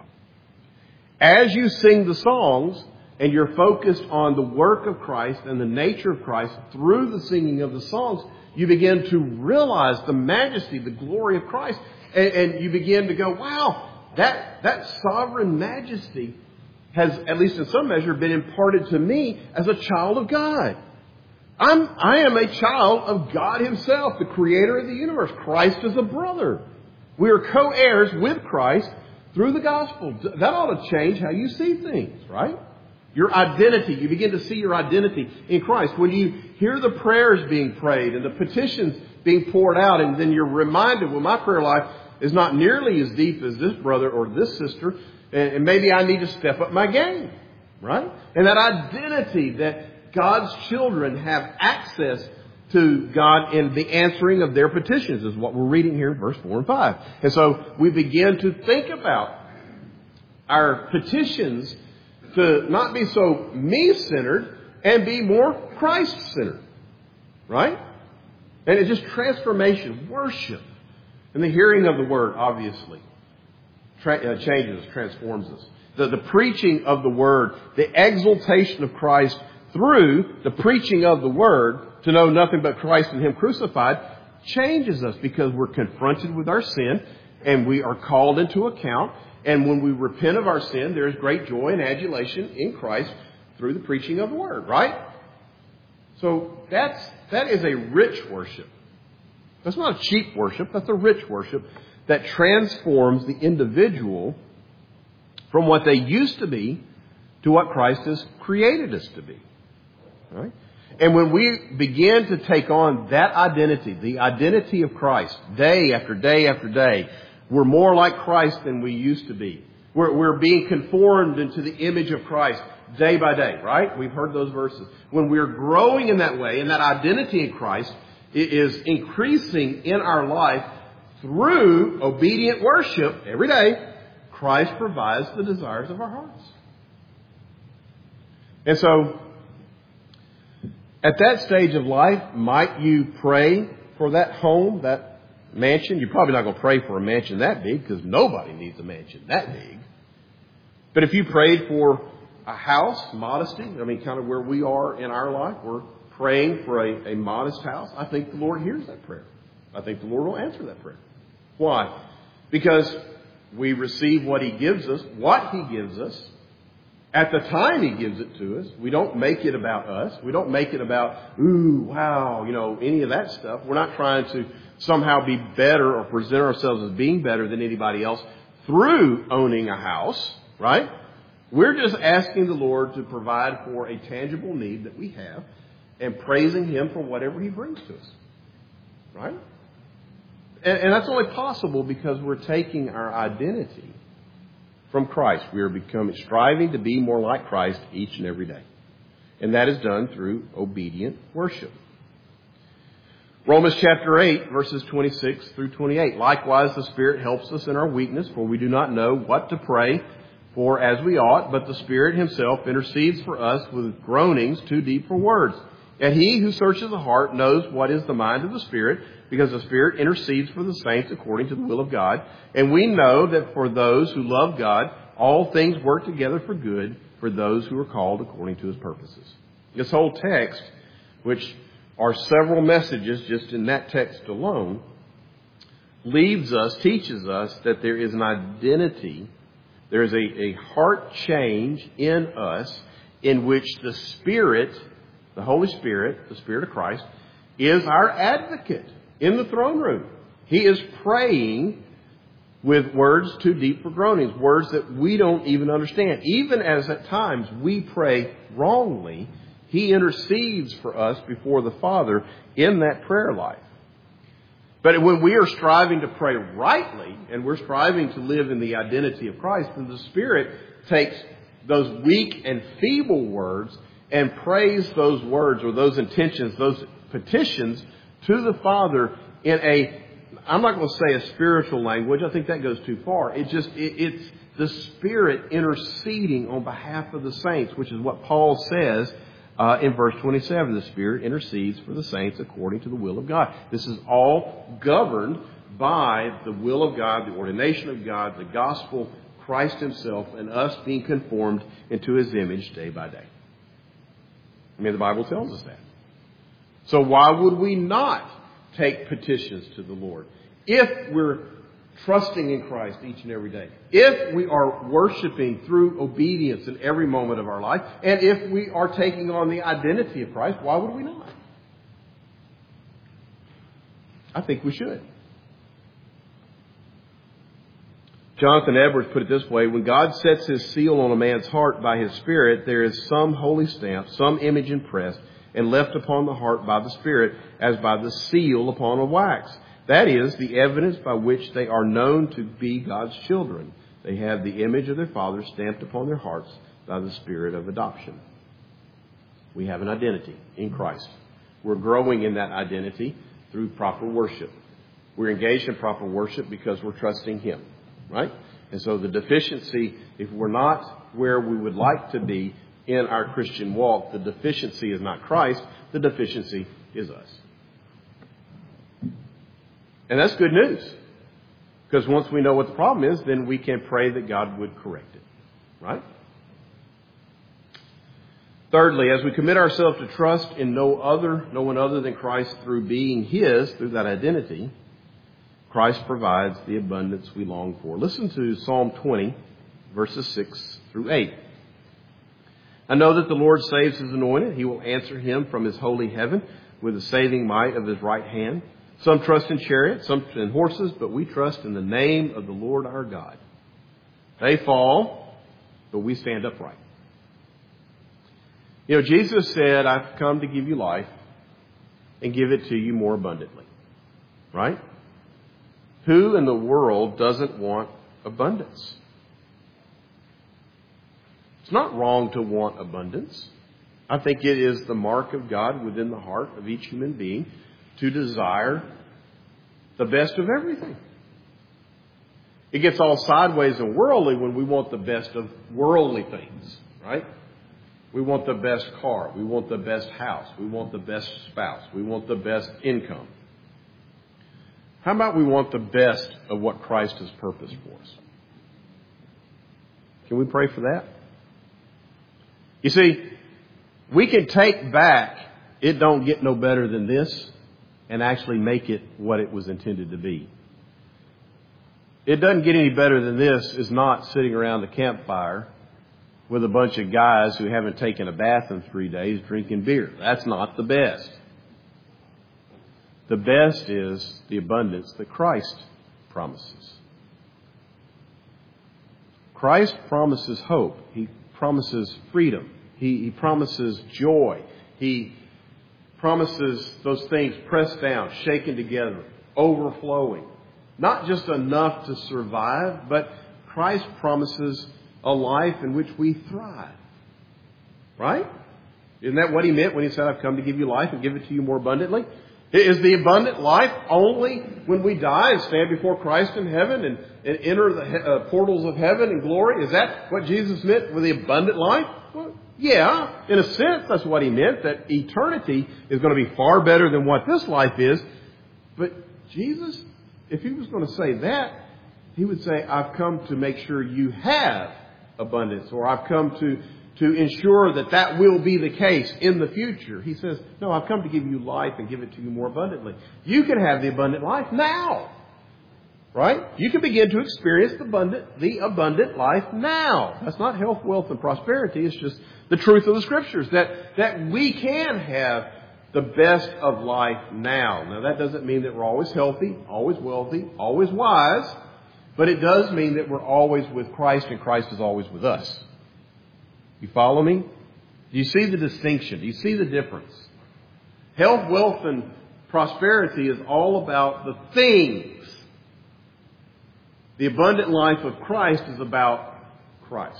As you sing the songs and you're focused on the work of Christ and the nature of Christ through the singing of the songs, you begin to realize the majesty, the glory of Christ, and, and you begin to go, wow, That that sovereign majesty has, at least in some measure, been imparted to me as a child of God. I'm I am a child of God Himself, the Creator of the universe. Christ is a brother. We are co-heirs with Christ through the gospel. That ought to change how you see things, right? Your identity. You begin to see your identity in Christ. When you hear the prayers being prayed and the petitions being poured out, and then you're reminded, well, my prayer life is not nearly as deep as this brother or this sister, and maybe I need to step up my game, right? And that identity that God's children have access to God in the answering of their petitions is what we're reading here in verse four and five. And so we begin to think about our petitions to not be so me-centered and be more Christ-centered, right? And it's just transformation, worship. And the hearing of the word, obviously, tra- uh, changes us, transforms us. The, the preaching of the word, the exaltation of Christ through the preaching of the word to know nothing but Christ and Him crucified changes us because we're confronted with our sin and we are called into account. And when we repent of our sin, there is great joy and adulation in Christ through the preaching of the word, right? So that's that is a rich worship. That's not a cheap worship. That's a rich worship that transforms the individual from what they used to be to what Christ has created us to be. Right? And when we begin to take on that identity, the identity of Christ, day after day after day, we're more like Christ than we used to be. We're, we're being conformed into the image of Christ day by day, right? We've heard those verses. When we're growing in that way, and that identity in Christ is increasing in our life through obedient worship every day, Christ provides the desires of our hearts. And so, at that stage of life, might you pray for that home, that mansion? You're probably not going to pray for a mansion that big because nobody needs a mansion that big. But if you prayed for a house, modesty, I mean, kind of where we are in our life, we're praying for a, a modest house, I think the Lord hears that prayer. I think the Lord will answer that prayer. Why? Because we receive what He gives us, what He gives us, at the time He gives it to us. We don't make it about us. We don't make it about, ooh, wow, you know, any of that stuff. We're not trying to somehow be better or present ourselves as being better than anybody else through owning a house, right? We're just asking the Lord to provide for a tangible need that we have and praising Him for whatever He brings to us, right? And, and that's only possible because we're taking our identity from Christ. We are becoming, striving to be more like Christ each and every day. And that is done through obedient worship. Romans chapter eight, verses twenty-six through twenty-eight. Likewise, the Spirit helps us in our weakness, for we do not know what to pray for as we ought, but the Spirit Himself intercedes for us with groanings too deep for words. And He who searches the heart knows what is the mind of the Spirit, because the Spirit intercedes for the saints according to the will of God. And we know that for those who love God, all things work together for good for those who are called according to His purposes. This whole text, which are several messages just in that text alone, leads us, teaches us that there is an identity, there is a, a heart change in us in which the Spirit, the Holy Spirit, the Spirit of Christ, is our advocate in the throne room. He is praying with words too deep for groanings, words that we don't even understand. Even as at times we pray wrongly, He intercedes for us before the Father in that prayer life. But when we are striving to pray rightly, and we're striving to live in the identity of Christ, then the Spirit takes those weak and feeble words and prays those words or those intentions, those petitions to the Father in a, I'm not going to say a spiritual language. I think that goes too far. It just, it, it's the Spirit interceding on behalf of the saints, which is what Paul says Uh, in verse twenty-seven, the Spirit intercedes for the saints according to the will of God. This is all governed by the will of God, the ordination of God, the gospel, Christ Himself, and us being conformed into His image day by day. I mean, the Bible tells us that. So why would we not take petitions to the Lord if we're trusting in Christ each and every day? If we are worshiping through obedience in every moment of our life, and if we are taking on the identity of Christ, why would we not? I think we should. Jonathan Edwards put it this way: when God sets His seal on a man's heart by His Spirit, there is some holy stamp, some image impressed and left upon the heart by the Spirit, as by the seal upon a wax. That is the evidence by which they are known to be God's children. They have the image of their Father stamped upon their hearts by the Spirit of adoption. We have an identity in Christ. We're growing in that identity through proper worship. We're engaged in proper worship because we're trusting Him, right? And so the deficiency, if we're not where we would like to be in our Christian walk, the deficiency is not Christ. The deficiency is us. And that's good news. Because once we know what the problem is, then we can pray that God would correct it. Right? Thirdly, as we commit ourselves to trust in no other, no one other than Christ through being His, through that identity, Christ provides the abundance we long for. Listen to Psalm twenty, verses six through eight. I know that the Lord saves His anointed. He will answer him from His holy heaven with the saving might of His right hand. Some trust in chariots, some in horses, but we trust in the name of the Lord our God. They fall, but we stand upright. You know, Jesus said, I've come to give you life and give it to you more abundantly. Right? Who in the world doesn't want abundance? It's not wrong to want abundance. I think it is the mark of God within the heart of each human being to desire the best of everything. It gets all sideways and worldly when we want the best of worldly things, right? We want the best car. We want the best house. We want the best spouse. We want the best income. How about we want the best of what Christ has purposed for us? Can we pray for that? You see, we can take back, it don't get no better than this, and actually make it what it was intended to be. It doesn't get any better than this is not sitting around the campfire with a bunch of guys who haven't taken a bath in three days drinking beer. That's not the best. The best is the abundance that Christ promises. Christ promises hope. He promises freedom. He, he promises joy. He promises those things pressed down, shaken together, overflowing. Not just enough to survive, but Christ promises a life in which we thrive. Right? Isn't that what he meant when he said, I've come to give you life and give it to you more abundantly? Is the abundant life only when we die and stand before Christ in heaven and, and enter the uh, portals of heaven and glory? Is that what Jesus meant with the abundant life? Well, yeah, in a sense, that's what he meant, that eternity is going to be far better than what this life is. But Jesus, if he was going to say that, he would say, I've come to make sure you have abundance, or I've come to to ensure that that will be the case in the future. He says, no, I've come to give you life and give it to you more abundantly. You can have the abundant life now. Right? You can begin to experience the abundant, the abundant life now. That's not health, wealth, and prosperity. It's just the truth of the Scriptures, that, that we can have the best of life now. Now, that doesn't mean that we're always healthy, always wealthy, always wise, but it does mean that we're always with Christ and Christ is always with us. You follow me? Do you see the distinction? Do you see the difference? Health, wealth, and prosperity is all about the things. The abundant life of Christ is about Christ.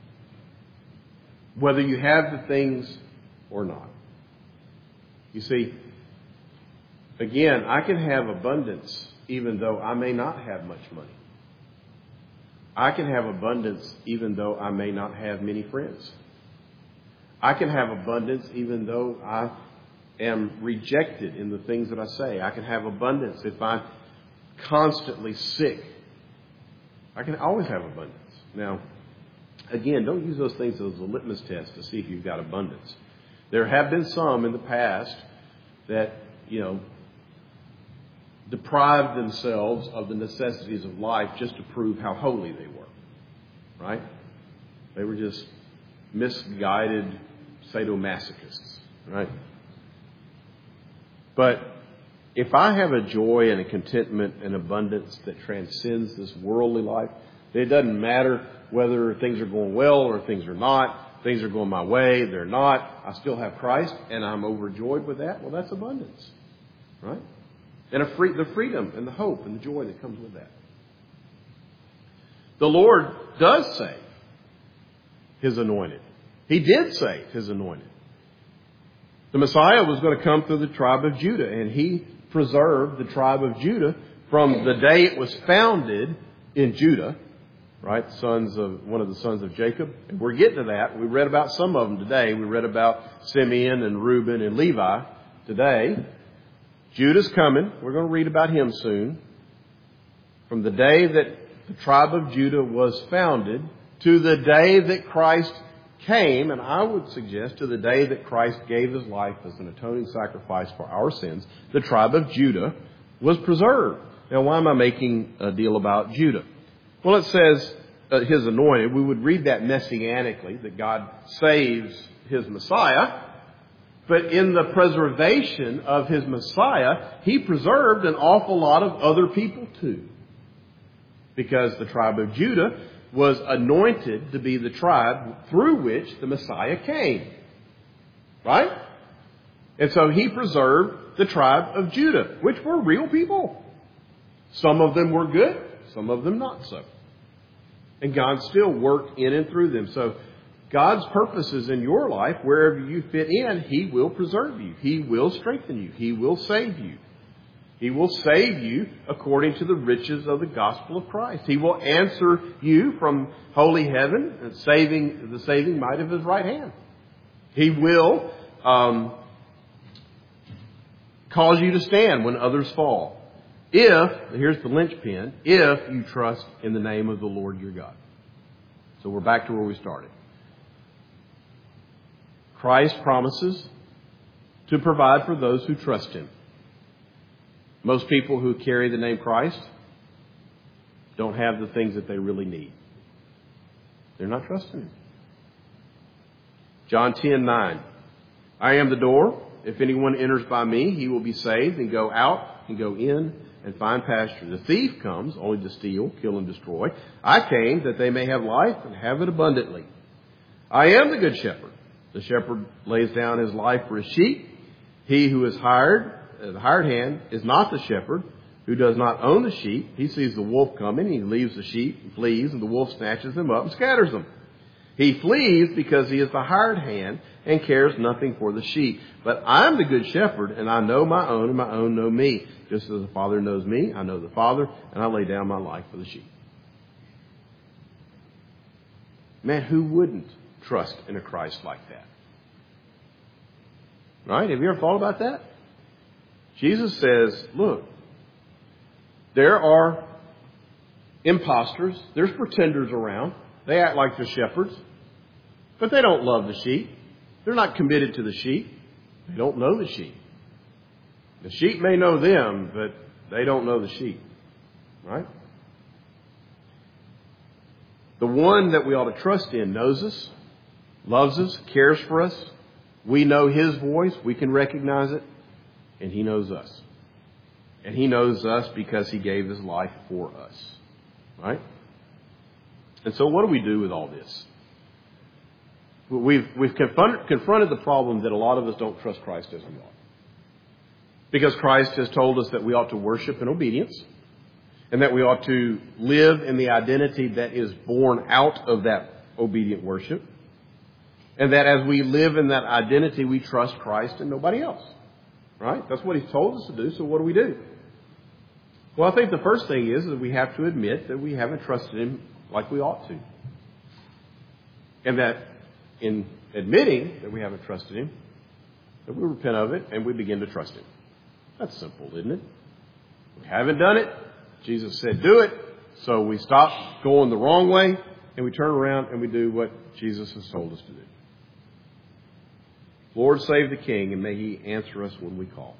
Whether you have the things or not. You see, again, I can have abundance even though I may not have much money. I can have abundance even though I may not have many friends. I can have abundance even though I am rejected in the things that I say. I can have abundance if I'm constantly sick. I can always have abundance. Now, again, don't use those things as a litmus test to see if you've got abundance. There have been some in the past that, you know, deprived themselves of the necessities of life just to prove how holy they were. Right? They were just misguided sadomasochists. Right? But if I have a joy and a contentment and abundance that transcends this worldly life, it doesn't matter whether things are going well or things are not. Things are going my way, they're not. I still have Christ and I'm overjoyed with that. Well, that's abundance. Right? And a free, the freedom and the hope and the joy that comes with that. The Lord does save His anointed. He did save His anointed. The Messiah was going to come through the tribe of Judah, and He preserved the tribe of Judah from the day it was founded in Judah, right? Sons of one of the sons of Jacob. And we're getting to that. We read about some of them today. We read about Simeon and Reuben and Levi today. Judah's coming. We're going to read about him soon. From the day that the tribe of Judah was founded to the day that Christ came, and I would suggest to the day that Christ gave His life as an atoning sacrifice for our sins, the tribe of Judah was preserved. Now, why am I making a deal about Judah? Well, it says uh, His anointed. We would read that messianically, that God saves His Messiah. But in the preservation of His Messiah, He preserved an awful lot of other people too. Because the tribe of Judah was anointed to be the tribe through which the Messiah came. Right? And so He preserved the tribe of Judah, which were real people. Some of them were good, some of them not so. And God still worked in and through them. So God's purposes in your life, wherever you fit in, He will preserve you. He will strengthen you. He will save you. He will save you according to the riches of the gospel of Christ. He will answer you from holy heaven and saving the saving might of His right hand. He will um, cause you to stand when others fall. If, here's the linchpin, if you trust in the name of the Lord your God. So we're back to where we started. Christ promises to provide for those who trust Him. Most people who carry the name Christ don't have the things that they really need. They're not trusting Him. John ten nine. I am the door. If anyone enters by me, he will be saved and go out and go in and find pasture. The thief comes only to steal, kill, and destroy. I came that they may have life and have it abundantly. I am the good shepherd. The shepherd lays down his life for his sheep. He who is hired, the hired hand, is not the shepherd, who does not own the sheep. He sees the wolf coming, he leaves the sheep and flees, and the wolf snatches them up and scatters them. He flees because he is the hired hand and cares nothing for the sheep. But I'm the good shepherd, and I know my own, and my own know me. Just as the Father knows me, I know the Father, and I lay down my life for the sheep. Man, who wouldn't trust in a Christ like that? Right? Have you ever thought about that? Jesus says, look, there are imposters, there's pretenders around. They act like they're shepherds, but they don't love the sheep. They're not committed to the sheep. They don't know the sheep. The sheep may know them, but they don't know the sheep. Right? The one that we ought to trust in knows us, loves us, cares for us. We know His voice. We can recognize it. And He knows us. And He knows us because He gave His life for us. Right? And so what do we do with all this? We've, we've confronted, confronted the problem that a lot of us don't trust Christ as we ought. Because Christ has told us that we ought to worship in obedience. And that we ought to live in the identity that is born out of that obedient worship. And that as we live in that identity, we trust Christ and nobody else. Right? That's what He's told us to do. So what do we do? Well, I think the first thing is that we have to admit that we haven't trusted Him like we ought to. And that in admitting that we haven't trusted Him, that we repent of it and we begin to trust Him. That's simple, isn't it? We haven't done it. Jesus said, do it. So we stop going the wrong way and we turn around and we do what Jesus has told us to do. Lord, save the King, and may He answer us when we call.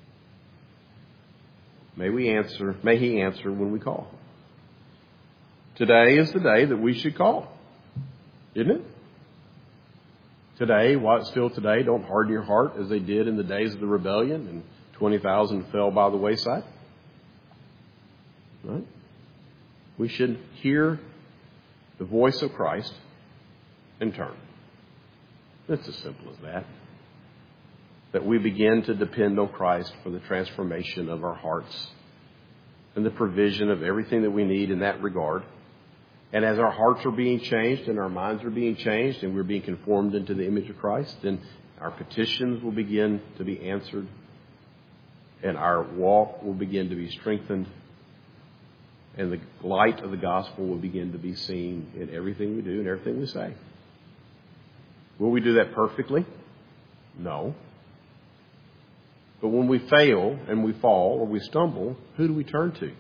May we answer, may He answer when we call. Today is the day that we should call. Isn't it? Today, while it's still today, don't harden your heart as they did in the days of the rebellion and twenty thousand fell by the wayside. Right? We should hear the voice of Christ and turn. It's as simple as that. That we begin to depend on Christ for the transformation of our hearts and the provision of everything that we need in that regard. And as our hearts are being changed and our minds are being changed and we're being conformed into the image of Christ, then our petitions will begin to be answered and our walk will begin to be strengthened and the light of the gospel will begin to be seen in everything we do and everything we say. Will we do that perfectly? No. But when we fail and we fall or we stumble, who do we turn to?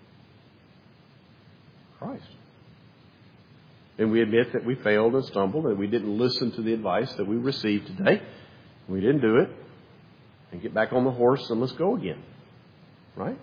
Christ. And we admit that we failed and stumbled and we didn't listen to the advice that we received today. We didn't do it. And get back on the horse and let's go again. Right?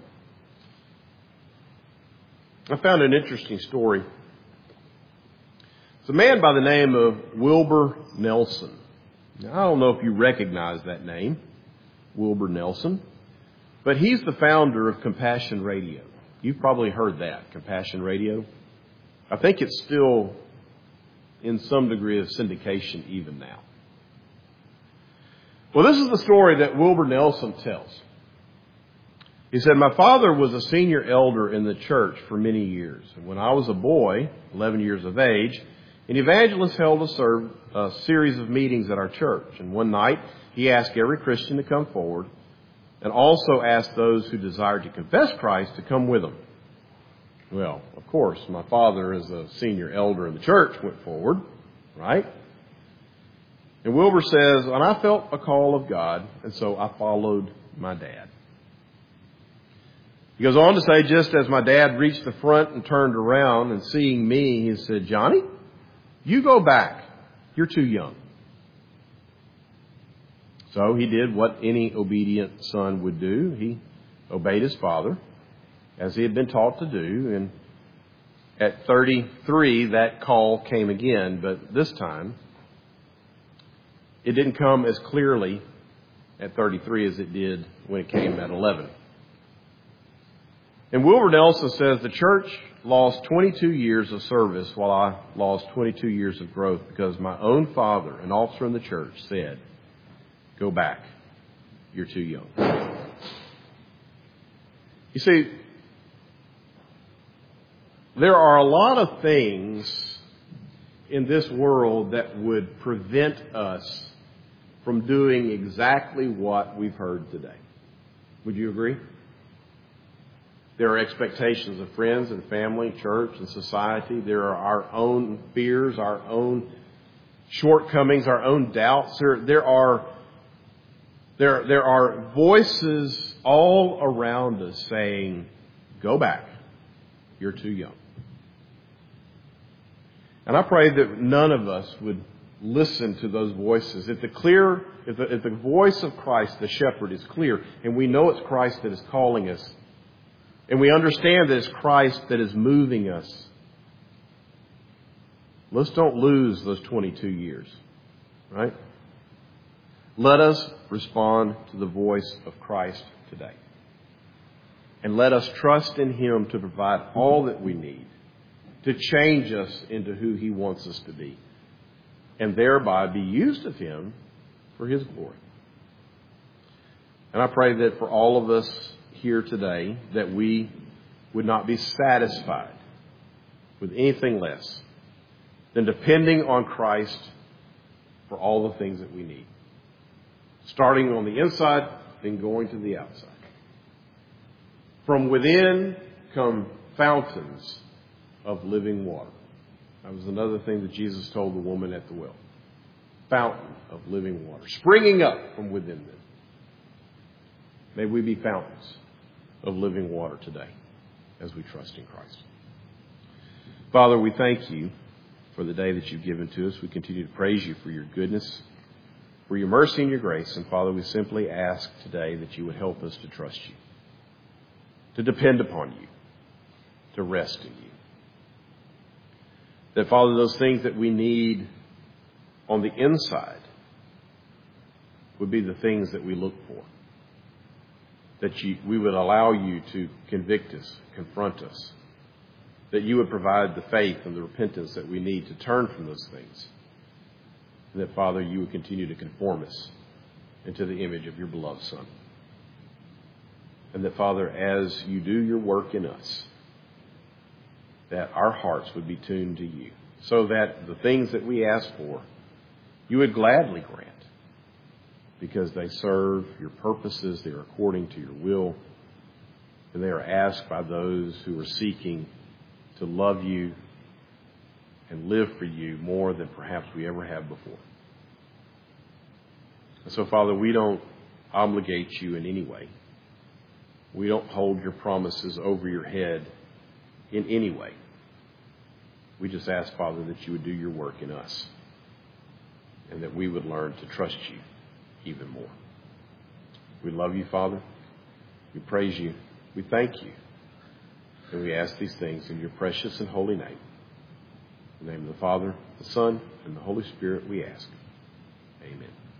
I found an interesting story. It's a man by the name of Wilbur Nelson. Now, I don't know if you recognize that name, Wilbur Nelson, but he's the founder of Compassion Radio. You've probably heard that, Compassion Radio. I think it's still in some degree of syndication even now. Well, this is the story that Wilbur Nelson tells. He said, my father was a senior elder in the church for many years. And when I was a boy, eleven years of age, an evangelist held a, serve, a series of meetings at our church. And one night, he asked every Christian to come forward and also asked those who desired to confess Christ to come with him. Well, of course, my father, as a senior elder in the church, went forward, right? And Wilbur says, and I felt a call of God, and so I followed my dad. He goes on to say, just as my dad reached the front and turned around and seeing me, he said, Johnny, you go back. You're too young. So he did what any obedient son would do. He obeyed his father as he had been taught to do. And at thirty-three, that call came again. But this time, it didn't come as clearly at thirty-three as it did when it came at eleven. And Wilbur Nelson says the church lost twenty-two years of service while I lost twenty-two years of growth because my own father, an officer in the church, said, go back. You're too young. You see, there are a lot of things in this world that would prevent us from doing exactly what we've heard today. Would you agree? There are expectations of friends and family, church and society. There are our own fears, our own shortcomings, our own doubts. There, there are there, there are voices all around us saying, "Go back. You're too young." And I pray that none of us would listen to those voices. If the clear, if the, if the voice of Christ, the shepherd, is clear, and we know it's Christ that is calling us, and we understand that it's Christ that is moving us, let's don't lose those twenty-two years, right? Let us respond to the voice of Christ today. And let us trust in Him to provide all that we need to change us into who He wants us to be, and thereby be used of Him for His glory. And I pray that for all of us here today, that we would not be satisfied with anything less than depending on Christ for all the things that we need. Starting on the inside, then going to the outside. From within come fountains of living water. That was another thing that Jesus told the woman at the well. Fountain of living water, springing up from within them. May we be fountains of living water today as we trust in Christ. Father, we thank You for the day that You've given to us. We continue to praise You for Your goodness, for Your mercy and Your grace. And Father, we simply ask today that You would help us to trust You, to depend upon You, to rest in You. That, Father, those things that we need on the inside would be the things that we look for. That you, we would allow You to convict us, confront us. That You would provide the faith and the repentance that we need to turn from those things. And that, Father, You would continue to conform us into the image of Your beloved Son. And that, Father, as You do Your work in us, that our hearts would be tuned to You, so that the things that we ask for, You would gladly grant, because they serve Your purposes, they are according to Your will, and they are asked by those who are seeking to love You and live for You more than perhaps we ever have before. And so, Father, we don't obligate You in any way. We don't hold Your promises over Your head in any way. We just ask, Father, that You would do Your work in us, and that we would learn to trust You even more. We love You, Father. We praise You. We thank You. And we ask these things in Your precious and holy name. In the name of the Father, the Son, and the Holy Spirit we ask. Amen.